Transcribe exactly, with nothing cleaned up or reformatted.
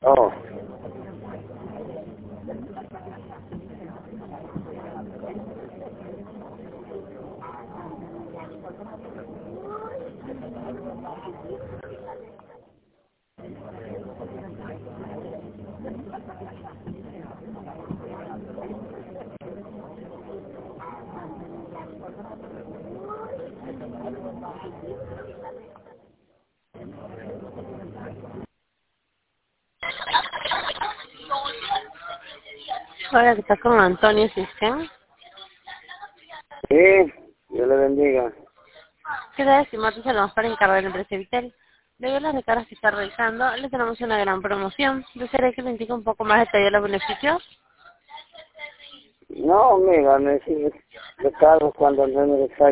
Oh. Hola, que está con Antonio Sistema. Sí, Dios le bendiga. Queda decimos saludos para encargar la empresa Vitel. Debido a las recargas que está realizando, le tenemos una gran promoción. ¿Desearía que le indique un poco más detalle de los beneficios? No, amiga, necesito recargo cuando no es necesario.